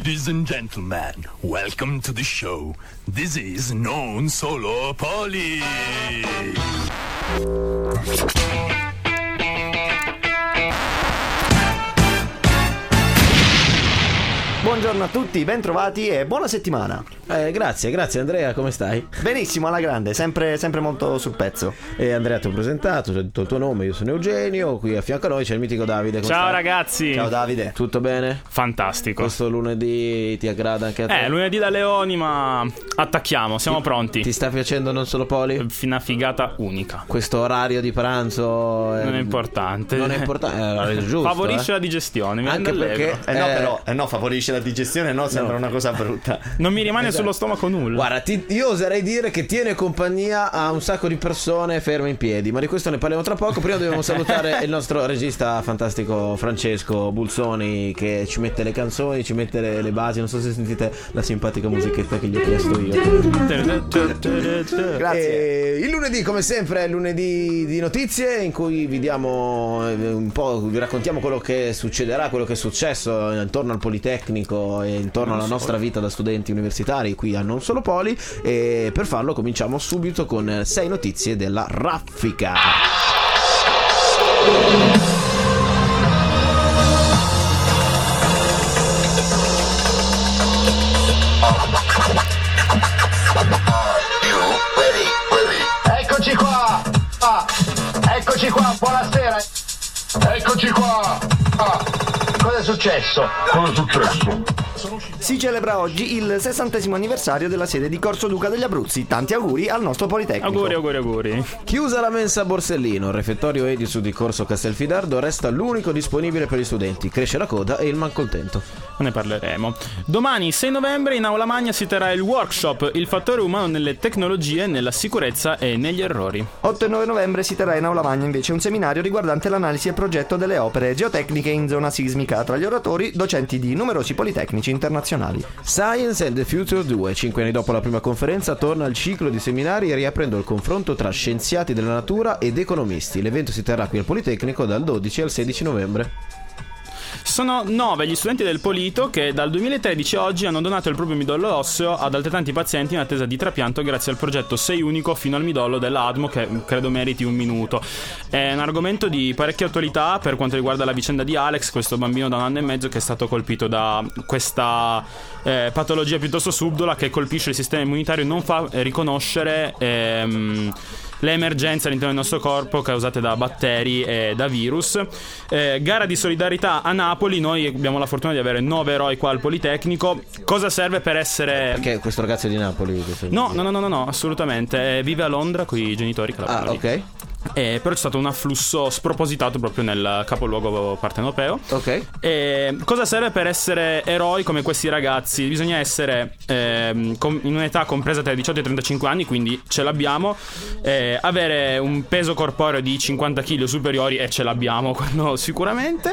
Ladies and gentlemen, welcome to the show. This is Non Solo Poli. Buongiorno a tutti, bentrovati e buona settimana. Grazie Andrea, come stai? Benissimo, alla grande, sempre molto sul pezzo. Andrea, ti ho presentato, ti ho detto il tuo nome, io sono Eugenio, qui a fianco a noi c'è il mitico Davide. Ciao stai? Ragazzi. Ciao Davide. Tutto bene? Fantastico. Questo lunedì ti aggrada anche a te? Lunedì da leoni, ma attacchiamo, siamo pronti. Ti sta piacendo Non Solo Poli? Una figata unica. Questo orario di pranzo non è importante. Non è importante, è giusto. Favorisce la digestione, mi anche perché no, favorisce la digestione, no, sembra una cosa brutta. Non mi rimane sullo stomaco nulla. Guarda, io oserei dire che tiene compagnia a un sacco di persone ferme in piedi, ma di questo ne parliamo tra poco. Prima dobbiamo salutare il nostro regista fantastico Francesco Bulsoni, che ci mette le canzoni, ci mette le basi. Non so se sentite la simpatica musichetta che gli ho chiesto io. Grazie. Il lunedì, come sempre, è lunedì di notizie in cui vi diamo un po', vi raccontiamo quello che succederà, quello che è successo intorno al Politecnico e intorno alla nostra vita da studenti universitari qui a Non Solo Poli. E per farlo cominciamo subito con 6 notizie della raffica. Eccoci qua. Eccoci qua, buonasera. Eccoci qua. Cosa è successo? Si celebra oggi il 60° anniversario della sede di Corso Duca degli Abruzzi. Tanti auguri al nostro Politecnico. Auguri. Chiusa la mensa Borsellino, il refettorio Edison di Corso Castelfidardo resta l'unico disponibile per gli studenti. Cresce la coda e il malcontento. Ne parleremo. Domani 6 novembre in Aula Magna si terrà il workshop Il fattore umano nelle tecnologie, nella sicurezza e negli errori. 8 e 9 novembre si terrà in Aula Magna invece un seminario riguardante l'analisi e progetto delle opere geotecniche in zona sismica. Tra gli oratori docenti di numerosi politecnici internazionali. Science and the Future 2, 5 anni dopo la prima conferenza, torna il ciclo di seminari riaprendo il confronto tra scienziati della natura ed economisti. L'evento si terrà qui al Politecnico dal 12 al 16 novembre. Sono 9 gli studenti del Polito che dal 2013 a oggi hanno donato il proprio midollo osseo ad altrettanti pazienti in attesa di trapianto grazie al progetto Sei Unico fino al midollo della ADMO, che credo meriti un minuto. È un argomento di parecchia attualità per quanto riguarda la vicenda di Alex, questo bambino da 1 anno e mezzo che è stato colpito da questa patologia piuttosto subdola che colpisce il sistema immunitario e non fa riconoscere le emergenze all'interno del nostro corpo causate da batteri e da virus. Gara di solidarietà a Napoli. Noi abbiamo la fortuna di avere 9 eroi qua al Politecnico. Cosa serve per essere... Perché questo ragazzo è di Napoli? No, assolutamente. Vive a Londra con i genitori che lavorano lì. Ok. Però c'è stato un afflusso spropositato proprio nel capoluogo partenopeo. Ok. Cosa serve per essere eroi come questi ragazzi? Bisogna essere in un'età compresa tra i 18 e i 35 anni, quindi ce l'abbiamo. Avere un peso corporeo di 50 kg superiori, e ce l'abbiamo, quello sicuramente.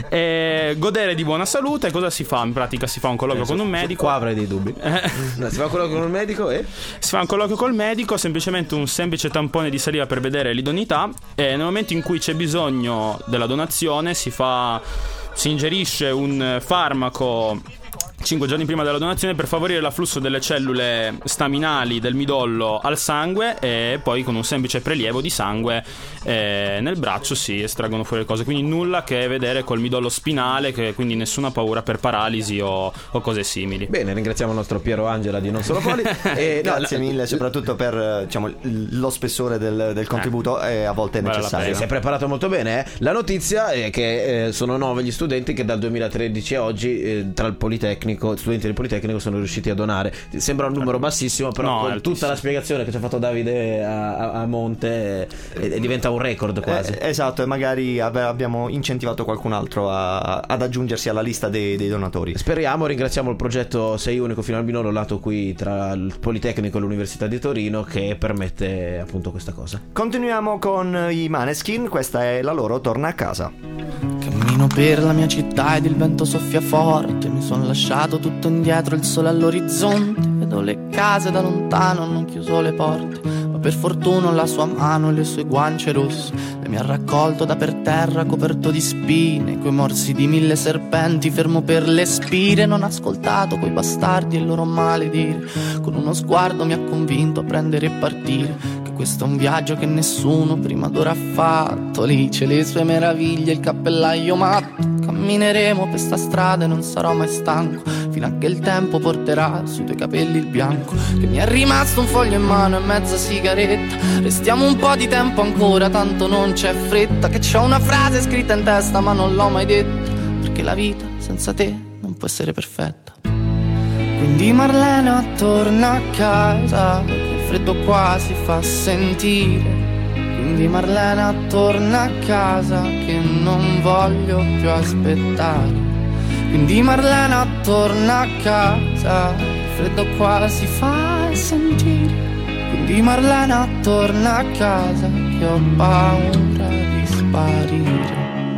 Godere di buona salute. Cosa si fa in pratica? Si fa un colloquio con un medico. Qua avrei dei dubbi. Si fa un colloquio con un medico e? Si fa un colloquio col medico, semplicemente un semplice tampone di saliva per vedere l'idoneità. E nel momento in cui c'è bisogno della donazione si ingerisce un farmaco 5 giorni prima della donazione per favorire l'afflusso delle cellule staminali del midollo al sangue, e poi con un semplice prelievo di sangue nel braccio si estraggono fuori le cose. Quindi nulla a che vedere col midollo spinale, quindi nessuna paura per paralisi o cose simili. Bene, ringraziamo il nostro Piero Angela di Non Solo Poli. Grazie mille, soprattutto per lo spessore del contributo, a volte è necessario. Si è preparato molto bene. La notizia è che sono 9 gli studenti che dal 2013 a oggi tra il Politecnico, studenti del Politecnico, sono riusciti a donare. Sembra un numero bassissimo, però con tutta la spiegazione che ci ha fatto Davide a monte diventa un record quasi. Esatto, e magari abbiamo incentivato qualcun altro ad aggiungersi alla lista dei donatori. Speriamo. Ringraziamo il progetto Sei Unico fino al midollo, nato qui tra il Politecnico e l'Università di Torino, che permette appunto questa cosa. Continuiamo con i Maneskin, questa è la loro Torna a casa. Cammino per la mia città ed il vento soffia forte, mi son lasciato tutto indietro, il sole all'orizzonte, vedo le case da lontano, hanno chiuso le porte, ma per fortuna ho la sua mano e le sue guance rosse, le mi ha raccolto da per terra coperto di spine, coi morsi di 1000 serpenti, fermo per le spire. Non ho ascoltato quei bastardi e il loro maledire, con uno sguardo mi ha convinto a prendere e partire, che questo è un viaggio che nessuno prima d'ora ha fatto. Lì c'è le sue meraviglie, il cappellaio matto. Cammineremo per sta strada e non sarò mai stanco, fino a che il tempo porterà sui tuoi capelli il bianco. Che mi è rimasto un foglio in mano e mezza sigaretta, restiamo un po' di tempo ancora, tanto non c'è fretta. Che c'ho una frase scritta in testa ma non l'ho mai detta, perché la vita senza te non può essere perfetta. Quindi Marlena torna a casa, il freddo qua si fa sentire. Quindi Marlena torna a casa, che non voglio più aspettare. Quindi Marlena torna a casa, il freddo qua si fa sentire. Quindi Marlena torna a casa, che ho paura di sparire.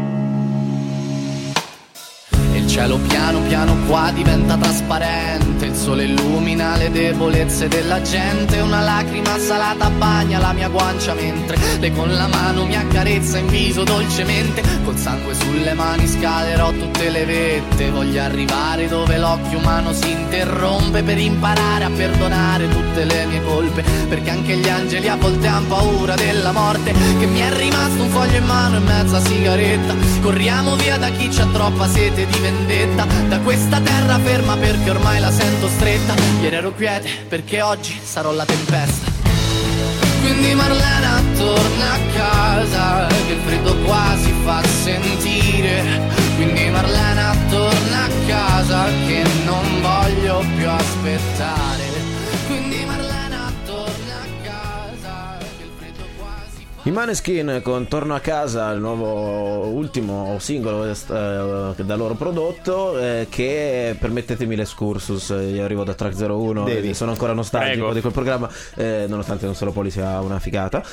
Il cielo piano piano qua diventa trasparente, il sole illumina le debolezze della gente. Una lacrima salata bagna la mia guancia mentre lei con la mano mi accarezza in viso dolcemente. Col sangue sulle mani scalerò tutte le vette, voglio arrivare dove l'occhio umano si interrompe, per imparare a perdonare tutte le mie colpe, perché anche gli angeli a volte han paura della morte. Che mi è rimasto un foglio in mano e mezza sigaretta, corriamo via da chi c'ha troppa sete di vendetta, da questa terra ferma perché ormai la sento stretta. Ieri ero quiete perché oggi sarò la tempesta. Quindi Marlena torna a casa, che il freddo qua si fa sentire. Quindi Marlena torna a casa, che non voglio più aspettare. Quindi Marlena torna a casa, che il freddo qua si fa... I Maneskin con Torno a casa, il nuovo ultimo singolo da loro prodotto, che permettetemi l'escursus, io arrivo da Track 01, sono ancora nostalgico di quel programma, nonostante Non Solo Poli sia una figata,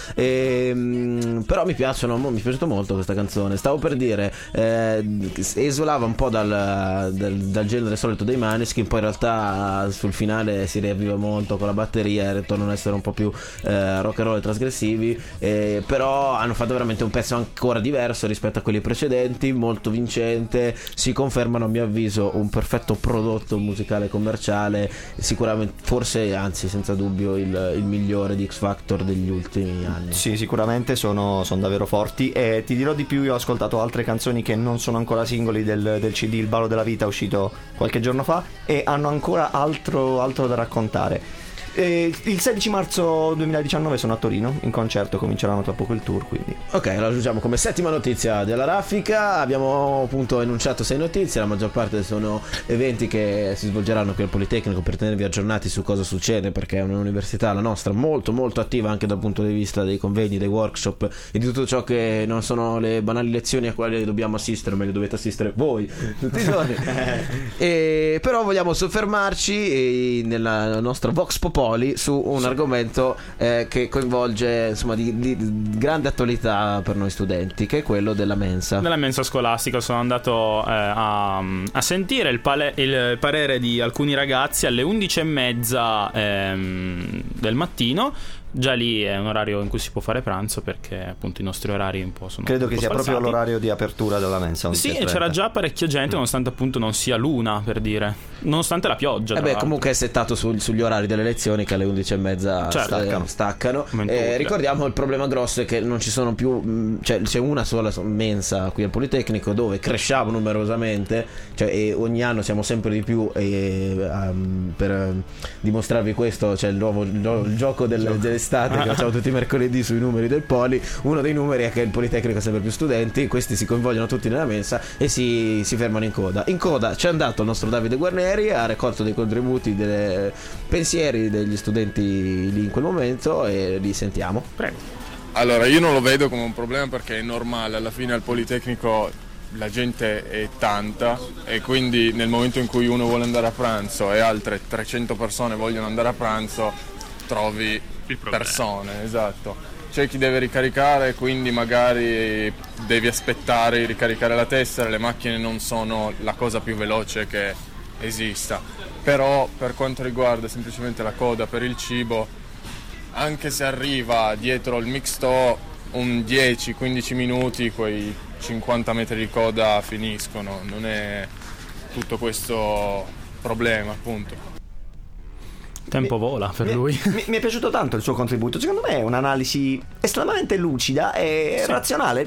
però mi è piaciuto molto questa canzone. Stavo per dire, esulava un po' dal genere solito dei Maneskin, poi in realtà sul finale si riavviva molto con la batteria e tornano ad essere un po' più rock and roll e trasgressivi, però hanno fatto veramente un pezzo ancora diverso rispetto a quelli precedenti, molto vincente. Si confermano, a mio avviso, un perfetto prodotto musicale commerciale, sicuramente, forse, anzi senza dubbio il migliore di X Factor degli ultimi anni. Sì, sicuramente sono davvero forti, e ti dirò di più, io ho ascoltato altre canzoni che non sono ancora singoli del CD Il ballo della vita, uscito qualche giorno fa, e hanno ancora altro da raccontare. Il 16 marzo 2019 sono a Torino in concerto, cominceranno tra poco il tour, quindi. Ok, lo aggiungiamo come settima notizia della raffica. Abbiamo appunto enunciato 6 notizie, la maggior parte sono eventi che si svolgeranno qui al Politecnico per tenervi aggiornati su cosa succede, perché è un'università, la nostra, molto molto attiva anche dal punto di vista dei convegni, dei workshop e di tutto ciò che non sono le banali lezioni a quali dobbiamo assistere, o meglio dovete assistere voi tutti i giorni. Però vogliamo soffermarci nella nostra Vox Popoli su un argomento che coinvolge, insomma, di grande attualità per noi studenti, che è quello della mensa. Della mensa scolastica. Sono andato a sentire il parere di alcuni ragazzi alle 11:30 del mattino. Già lì è un orario in cui si può fare pranzo, perché appunto i nostri orari un po' sono, credo che sia sfalsati. Proprio l'orario di apertura della mensa. Sì, e c'era già parecchia gente, nonostante appunto non sia l'una, per dire, nonostante la pioggia. Comunque è settato sugli orari delle lezioni, che alle 11:30 staccano. Ricordiamo, il problema grosso è che non ci sono più, cioè c'è una sola mensa qui al Politecnico, dove cresciamo numerosamente, e ogni anno siamo sempre di più, per dimostrarvi questo c'è il gioco dell'estate che facciamo tutti i mercoledì sui numeri del Poli. Uno dei numeri è che il Politecnico ha sempre più studenti, questi si coinvolgono tutti nella mensa e si fermano in coda. In coda c'è andato il nostro Davide Guarneri, ha raccolto dei contributi, dei pensieri degli studenti lì in quel momento, e li sentiamo. Prego. Allora, io non lo vedo come un problema, perché è normale, alla fine al Politecnico la gente è tanta, e quindi nel momento in cui uno vuole andare a pranzo e altre 300 persone vogliono andare a pranzo, trovi persone, esatto. C'è chi deve ricaricare, quindi magari devi aspettare di ricaricare la tessera, le macchine non sono la cosa più veloce che esista. Però per quanto riguarda semplicemente la coda per il cibo, anche se arriva dietro il mixto, un 10-15 minuti quei 50 metri di coda finiscono, non è tutto questo problema, appunto. Tempo vola per lui. Mi è piaciuto tanto il suo contributo. Secondo me è un'analisi estremamente lucida e razionale.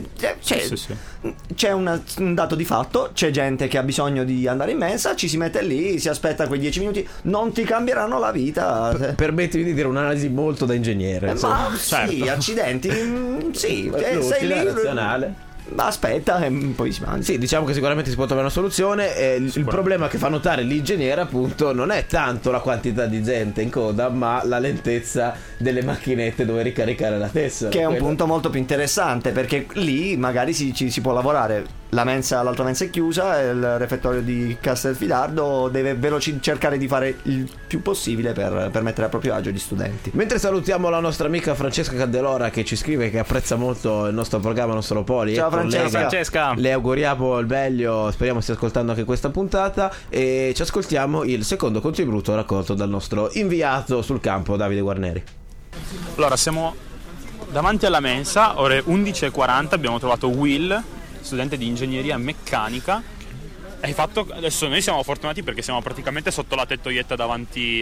C'è un dato di fatto. C'è gente che ha bisogno di andare in mensa, ci si mette lì, si aspetta quei 10 minuti. Non ti cambieranno la vita. Permettimi di dire un'analisi molto da ingegnere. Ma sì, accidenti. Sì, sei lì, razionale. Ma aspetta, poi si mangia. Sì, diciamo che sicuramente si può trovare una soluzione. Il problema che fa notare l'ingegnere, appunto, non è tanto la quantità di gente in coda, ma la lentezza delle macchinette dove ricaricare la tessera. Che è un punto molto più interessante, perché lì magari si può lavorare. L'altra mensa è chiusa, il refettorio di Castelfidardo deve cercare di fare il più possibile per mettere a proprio agio gli studenti. Mentre salutiamo la nostra amica Francesca Candelora, che ci scrive che apprezza molto il nostro programma Nostro Poli. Ciao Francesca. Le auguriamo il meglio, speriamo stia ascoltando anche questa puntata, e ci ascoltiamo il secondo contributo raccolto dal nostro inviato sul campo, Davide Guarneri. Allora, siamo davanti alla mensa, ore 11:40, abbiamo trovato Will, studente di ingegneria meccanica. Adesso noi siamo fortunati perché siamo praticamente sotto la tettoietta davanti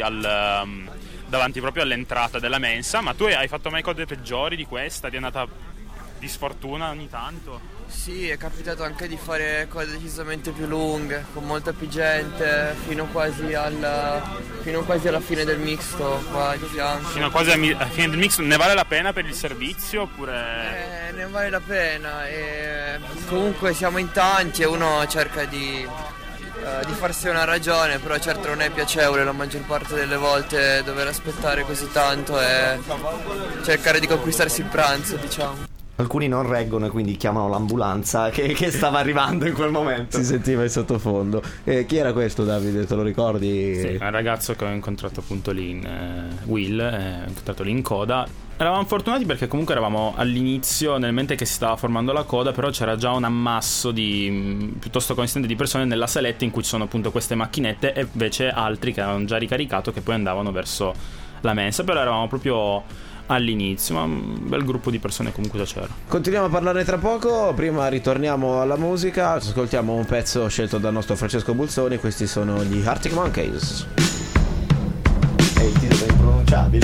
proprio all'entrata della mensa. Ma tu hai fatto mai code peggiori di questa? Ti è andata di sfortuna ogni tanto? Sì, è capitato anche di fare cose decisamente più lunghe, con molta più gente, fino quasi alla fine del mixto qua di fianco. Fino quasi alla fine del mixto. Ne vale la pena per il servizio oppure? Ne vale la pena, e comunque siamo in tanti e uno cerca di farsi una ragione, però certo non è piacevole la maggior parte delle volte dover aspettare così tanto e cercare di conquistarsi il pranzo, diciamo. Alcuni non reggono e quindi chiamano l'ambulanza che stava arrivando in quel momento. Si sentiva in sottofondo. Chi era questo, Davide? Te lo ricordi? Sì, un ragazzo che ho incontrato appunto lì Will, ho incontrato lì in coda. Eravamo fortunati perché comunque eravamo all'inizio, nel mentre che si stava formando la coda, però c'era già un ammasso piuttosto consistente di persone nella saletta in cui ci sono appunto queste macchinette, e invece altri che avevano già ricaricato che poi andavano verso la mensa. Però eravamo proprio all'inizio, ma un bel gruppo di persone comunque già c'era. Continuiamo a parlare tra poco, prima ritorniamo alla musica, ascoltiamo un pezzo scelto dal nostro Francesco Bulzoni. Questi sono gli Arctic Monkeys. È il titolo impronunciabile.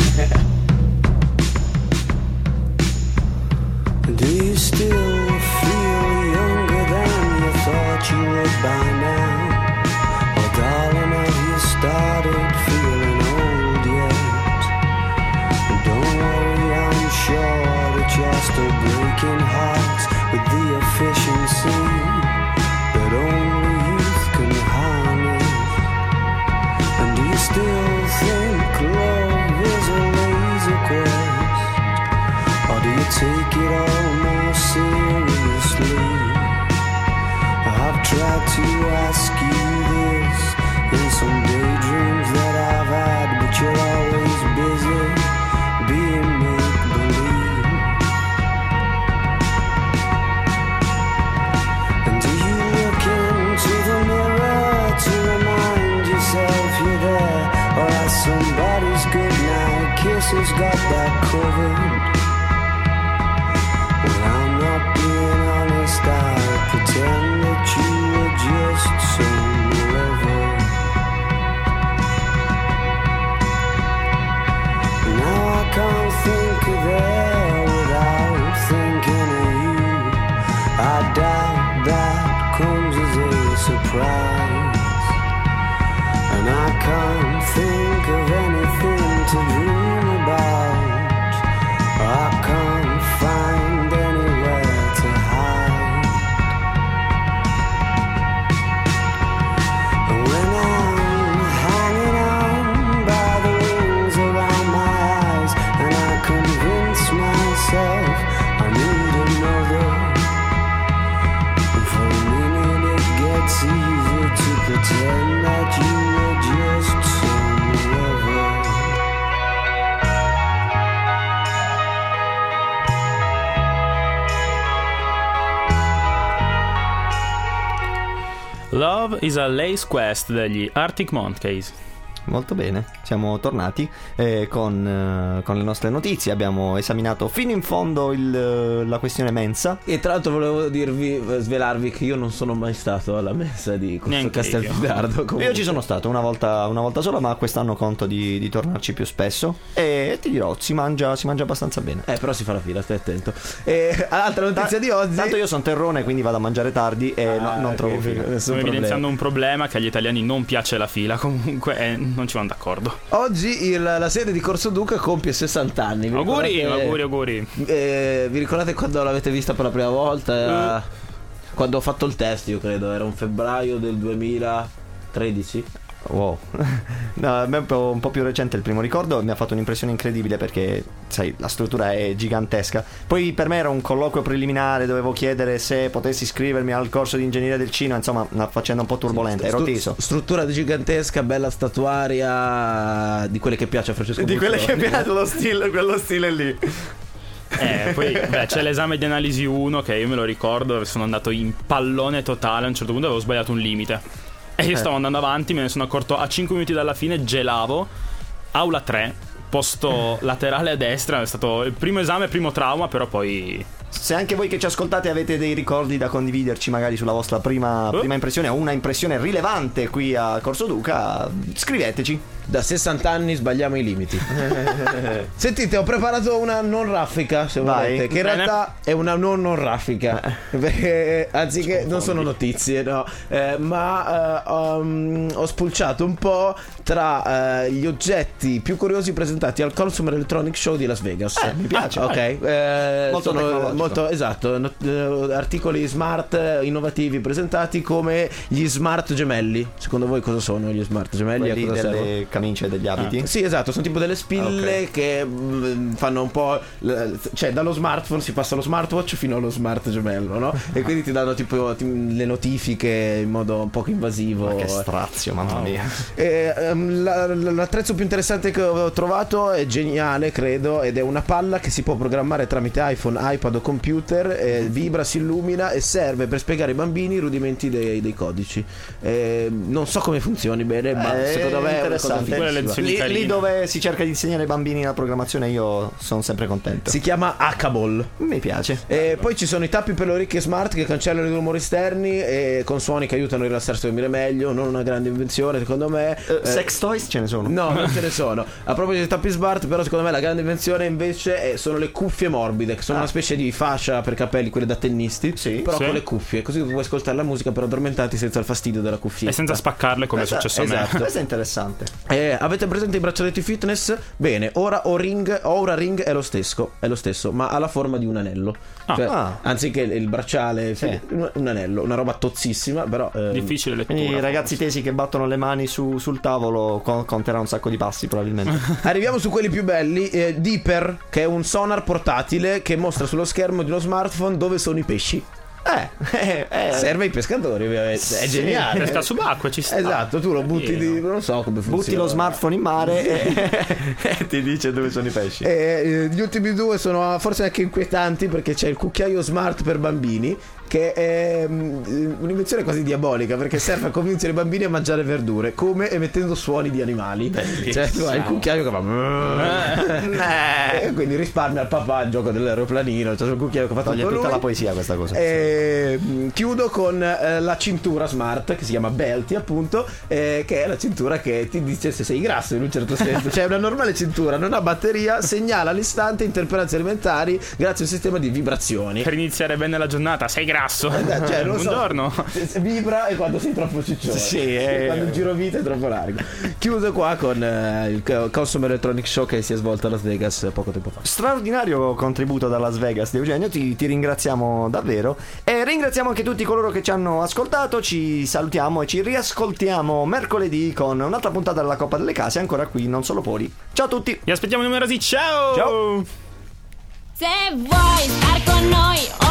Do you still feel younger than you thought you would by now? Oh darling, have you started feeling old yet? Don't worry, I'm sure that you're still breaking hearts with the efficiency that only youth can harness. And do you still think love is a laser quest? Or do you take it all more seriously? I've tried to ask you this in some daydreams that I've had, but you're always busy being make-believe. And do you look into the mirror to remind yourself you're there? Or has somebody's goodnight kisses got that covered? Well, I'm not being honest, I pretend that you were just some lover. Now I can't think of there without thinking of you. I doubt that comes as a surprise. And I can't think of anything to dream about. I can't find anywhere to hide. When I'm hanging on by the wings around my eyes, and I convince myself I need another, and for a minute it gets easier to pretend that you were just some lover. Love is a Lace Quest degli Arctic Monkeys. molto bene. Siamo tornati con le nostre notizie. Abbiamo esaminato fino in fondo la questione mensa. E tra l'altro volevo svelarvi che io non sono mai stato alla mensa di Corso Castelfidardo. Io ci sono stato una volta sola, ma quest'anno conto di tornarci più spesso. E ti dirò, si mangia abbastanza bene. Però si fa la fila, stai attento. Altra notizia di oggi. Tanto io sono terrone, quindi vado a mangiare tardi e non trovo fila. Stiamo evidenziando un problema, che agli italiani non piace la fila comunque, non ci vanno d'accordo. Oggi la sede di Corso Duca compie 60 anni. Auguri. Vi ricordate quando l'avete vista per la prima volta? Quando ho fatto il test, io credo, era un febbraio del 2013. Wow. No, a me è un po' più recente il primo ricordo. Mi ha fatto un'impressione incredibile perché, sai, la struttura è gigantesca. Poi per me era un colloquio preliminare, dovevo chiedere se potessi iscrivermi al corso di ingegneria del cinema. Insomma, una faccenda un po' turbolenta, ero teso. Struttura gigantesca, bella statuaria, di quelle che piace a Francesco Di Buffoni. quelle che piace, quello stile lì. Poi c'è l'esame di analisi 1 che io me lo ricordo, sono andato in pallone totale. A un certo punto avevo sbagliato un limite e io stavo andando avanti, me ne sono accorto a 5 minuti dalla fine, gelavo. Aula 3, posto laterale a destra. È stato il primo esame, primo trauma, però poi... Se anche voi che ci ascoltate avete dei ricordi da condividerci magari sulla vostra prima impressione o una impressione rilevante qui a Corso Duca, scriveteci. Da 60 anni sbagliamo i limiti. Sentite, ho preparato una non raffica, se volete, che in realtà è una non raffica, perché anziché non sono notizie, no, ma ho spulciato un po' tra gli oggetti più curiosi presentati al Consumer Electronic Show di Las Vegas. Mi piace. Ok, molto tecnologico. molto esatto, articoli smart innovativi presentati come gli smart gemelli. Secondo voi cosa sono gli smart gemelli? Quelli delle camicie, degli abiti? Sì, esatto, sono tipo delle spille che fanno un po', cioè dallo smartphone si passa allo smartwatch fino allo smart gemello, no? E quindi ti danno tipo le notifiche in modo un poco invasivo. Ma che strazio, mamma mia. L'attrezzo più interessante che ho trovato è geniale, credo, ed è una palla che si può programmare tramite iPhone, iPad o computer, vibra, si illumina e serve per spiegare ai bambini i rudimenti dei codici. Non so come funzioni bene, ma secondo me è interessante. Lì dove si cerca di insegnare ai bambini la programmazione io sono sempre contento. Si chiama H-Ball. Mi piace. E poi ci sono i tappi per le orecchie smart che cancellano i rumori esterni e con suoni che aiutano a rilassarsi e dormire meglio. Non una grande invenzione secondo me. Sex toys ce ne sono? No, non ce ne sono. A proposito dei tappi smart, però secondo me la grande invenzione invece sono le cuffie morbide, che sono una specie di fascia per capelli, quelle da tennisti, però con le cuffie, così tu puoi ascoltare la musica per addormentarti senza il fastidio della cuffia e senza spaccarle come è successo a me. Esatto. Questo è interessante. Avete presente i braccialetti fitness? Bene, ora Oura Ring è lo stesso, ma ha la forma di un anello. Anziché il bracciale, un anello, una roba tozzissima, però difficile lettura. Quindi i ragazzi tesi che battono le mani sul tavolo conterà un sacco di passi probabilmente. Arriviamo su quelli più belli. Deeper, che è un sonar portatile che mostra sullo schermo di uno smartphone dove sono i pesci. Serve ai pescatori, ovviamente. È geniale. Pesca subacquea, ci sta. Esatto, tu lo butti non so come funziona. Butti lo smartphone in mare e ti dice dove sono i pesci. Gli ultimi due sono forse anche inquietanti, perché c'è il cucchiaio smart per bambini, che è un'invenzione quasi diabolica, perché serve a convincere i bambini a mangiare verdure, come emettendo suoni di animali. Bellissimo. Cioè tu hai il cucchiaio che fa e quindi risparmia al papà il gioco dell'aeroplanino. C'è il cucchiaio che fa toglie tutta la poesia questa cosa. Chiudo con la cintura smart, che si chiama Belty appunto, che è la cintura che ti dice se sei grasso in un certo senso. Cioè una normale cintura, non ha batteria, segnala all'istante intemperanze alimentari grazie a un sistema di vibrazioni. Per iniziare bene la giornata, sei grasso. Cioè, buongiorno. Vibra e quando sei troppo ciccione, quando il girovita è troppo largo. Chiuso qua con il Consumer Electronic Show che si è svolto a Las Vegas poco tempo fa. Straordinario contributo da Las Vegas di Eugenio, ti ringraziamo davvero e ringraziamo anche tutti coloro che ci hanno ascoltato. Ci salutiamo e ci riascoltiamo mercoledì con un'altra puntata della Coppa delle Case, ancora qui Non Solo Poli. Ciao a tutti, vi aspettiamo numerosi. Ciao. Ciao. Se vuoi star con noi